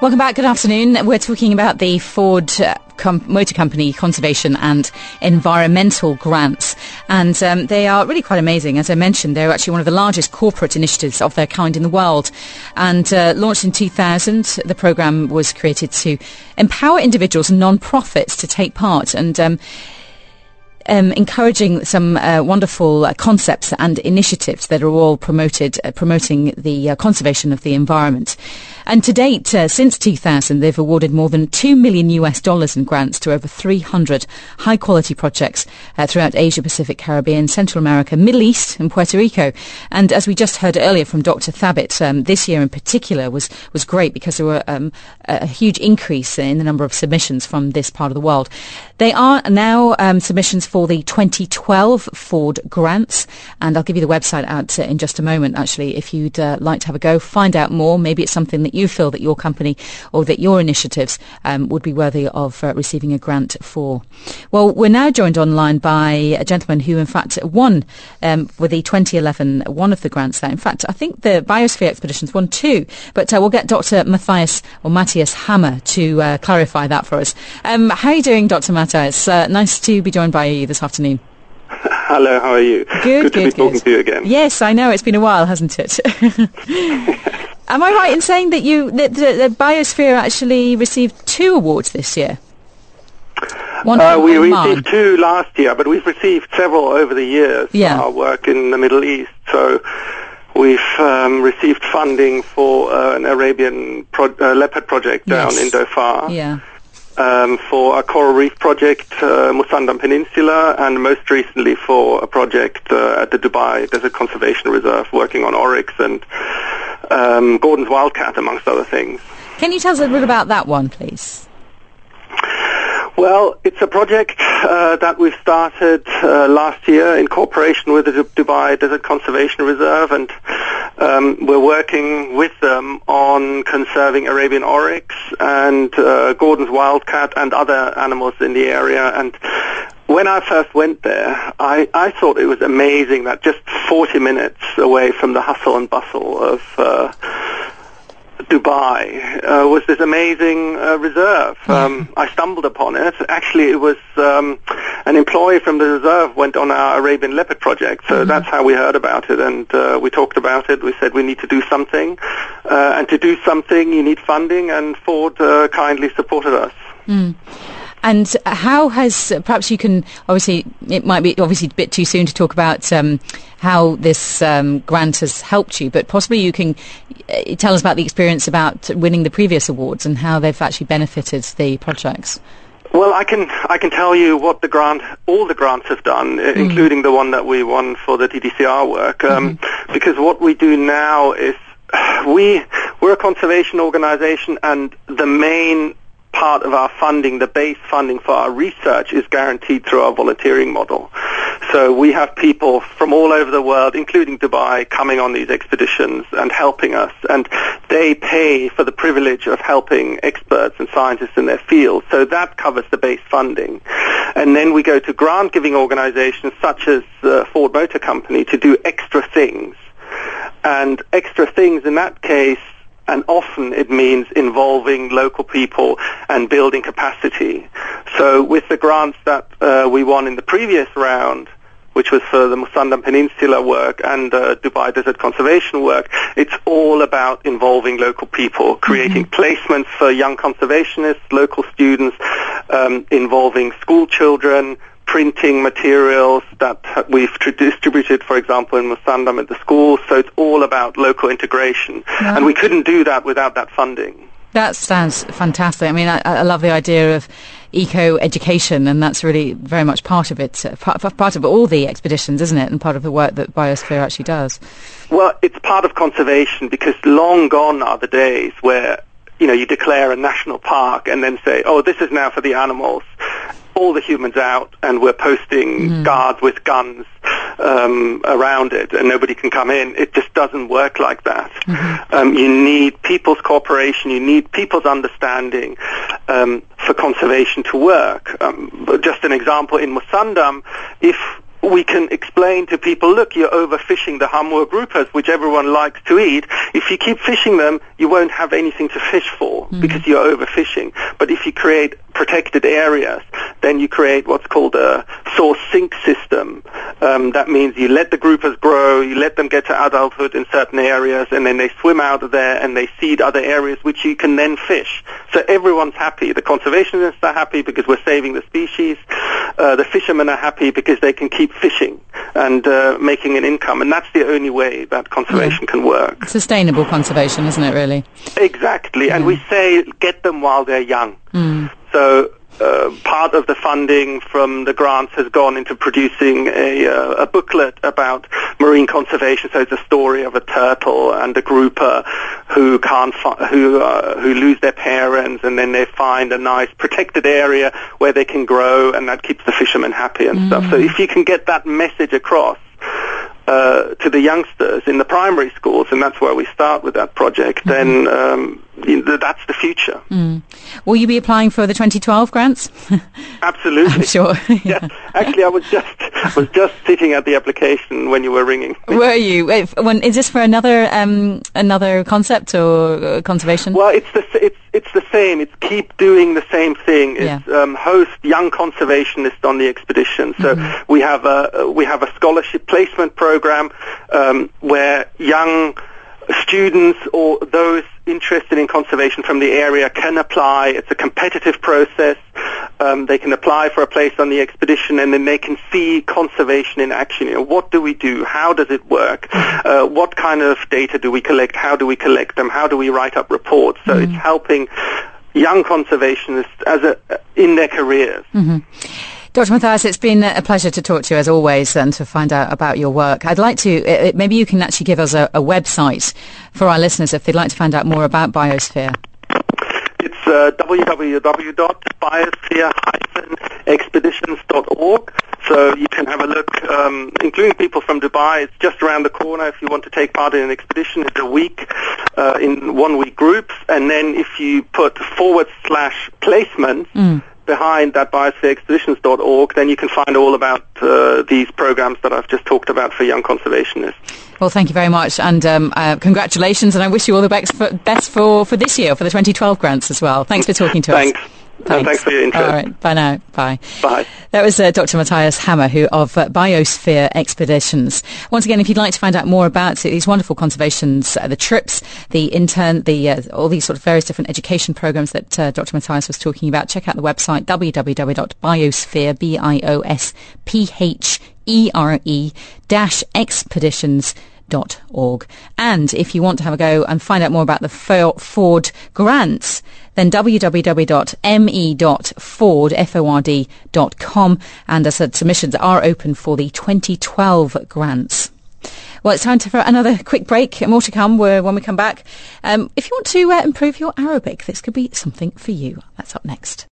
Welcome back. Good afternoon. We're talking about the Ford Motor Company conservation and environmental grants, and they are really quite amazing. As I mentioned, they're actually one of the largest corporate initiatives of their kind in the world, and launched in 2000. The programme was created to empower individuals and non-profits to take part, and encouraging some wonderful concepts and initiatives that are all promoting the conservation of the environment. And to date, since 2000, they've awarded more than $2 million in grants to over 300 high-quality projects throughout Asia, Pacific, Caribbean, Central America, Middle East and Puerto Rico. And as we just heard earlier from Dr. Thabit, this year in particular was great because there were a huge increase in the number of submissions from this part of the world. They are now submissions for the 2012 Ford grants, and I'll give you the website out in just a moment, actually, if you'd like to have a go, find out more. Maybe it's something that you feel that your company or that your initiatives would be worthy of receiving a grant for. Well, we're now joined online by a gentleman who, in fact, won with the 2011 one of the grants there. In fact, I think the Biosphere Expeditions won two, but we'll get Dr. Matthias Hammer to clarify that for us. How are you doing, Dr. Matthias? Nice to be joined by you this afternoon. Hello, how are you? Good to be talking to you again. Yes, I know, it's been a while, hasn't it? Am I right in saying that the Biosphere actually received two awards this year? We received two last year, but we've received several over the years for our work in the Middle East. So we've received funding for an Arabian leopard project down in Dhofar. Yeah. For a coral reef project, Musandam Peninsula, and most recently for a project at the Dubai Desert Conservation Reserve working on oryx and Gordon's wildcat, amongst other things. Can you tell us a little bit about that one, please? Well, it's a project that we've started last year in cooperation with the Dubai Desert Conservation Reserve, and we're working with them on conserving Arabian oryx and Gordon's wildcat and other animals in the area. And when I first went there, I thought it was amazing that just 40 minutes away from the hustle and bustle of Dubai was this amazing reserve. I stumbled upon it. Actually, it was an employee from the reserve went on our Arabian leopard project, so that's how we heard about it, and we talked about it. We said we need to do something, and to do something you need funding, and Ford kindly supported us. And how has, perhaps you can, obviously, it might be obviously a bit too soon to talk about how this grant has helped you, but possibly you can tell us about the experience about winning the previous awards and how they've actually benefited the projects. Well, I can tell you what all the grants have done, including the one that we won for the DDCR work, because what we do now is we're a conservation organization, and the main part of our funding, the base funding for our research, is guaranteed through our volunteering model. So we have people from all over the world, including Dubai, coming on these expeditions and helping us, and they pay for the privilege of helping experts and scientists in their field. So that covers the base funding. And then we go to grant-giving organizations such as Ford Motor Company to do extra things. And extra things in that case, and often it means involving local people and building capacity. So with the grants that we won in the previous round, which was for the Musandam Peninsula work and Dubai Desert Conservation work, it's all about involving local people, creating placements for young conservationists, local students, involving school children, printing materials that we've distributed, for example, in Musandam at the schools. So it's all about local integration. And we couldn't do that without that funding. That sounds fantastic. I mean, I love the idea of eco-education, and that's really very much part of it, part of all the expeditions, isn't it, and part of the work that Biosphere actually does. Well, it's part of conservation, because long gone are the days where, you declare a national park and then say, oh, this is now for the animals. All the humans out, and we're posting guards with guns around it, and nobody can come in. It just doesn't work like that. You need people's cooperation, you need people's understanding for conservation to work. Just an example, in Musandam, if we can explain to people, look, you're overfishing the hamur groupers, which everyone likes to eat. If you keep fishing them, you won't have anything to fish for because you're overfishing. But if you create protected areas, then you create what's called a source sink system. That means you let the groupers grow, you let them get to adulthood in certain areas, and then they swim out of there and they seed other areas which you can then fish. So everyone's happy. The conservationists are happy because we're saving the species. The fishermen are happy because they can keep fishing and making an income. And that's the only way that conservation can work. Sustainable conservation, isn't it, really? Exactly. And we say get them while they're young. So part of the funding from the grants has gone into producing a booklet about marine conservation. So it's a story of a turtle and a grouper who who lose their parents, and then they find a nice protected area where they can grow, and that keeps the fishermen happy and stuff. So if you can get that message across to the youngsters in the primary schools, and that's where we start with that project, then that's the future. Will you be applying for the 2012 grants? Absolutely. I'm sure. Yeah. Actually, I was just sitting at the application when you were ringing. Were you? Is this for another concept or conservation? Well, it's the same. It's keep doing the same thing. It's host young conservationists on the expedition. So we have a scholarship placement program where young students or those interested in conservation from the area can apply. It's a competitive process. They can apply for a place on the expedition, and then they can see conservation in action. What do we do? How does it work? What kind of data do we collect? How do we collect them? How do we write up reports? So it's helping young conservationists in their careers. Dr. Matthias, it's been a pleasure to talk to you as always and to find out about your work. I'd like to, maybe you can actually give us a website for our listeners if they'd like to find out more about Biosphere. It's www.biosphere-expeditions.org. So you can have a look, including people from Dubai. It's just around the corner if you want to take part in an expedition. It's a week, in 1 week groups. And then if you put /placements, behind that biosphereexpeditions.org, then you can find all about these programs that I've just talked about for young conservationists. Well, thank you very much, and congratulations, and I wish you all the best for this year, for the 2012 grants as well. Thanks for talking to us. Thanks for your interest. All right, bye now. Bye. Bye. That was Dr. Matthias Hammer, who of Biosphere Expeditions. Once again, if you'd like to find out more about these wonderful conservations, the trips, the intern, all these sort of various different education programs that Dr. Matthias was talking about, check out the website www.biosphere-expeditions.org. And if you want to have a go and find out more about the Ford grants, then www.me.ford.com, and as I said, submissions are open for the 2012 grants. Well, it's time for another quick break. More to come when we come back. If you want to improve your Arabic, this could be something for you. That's up next.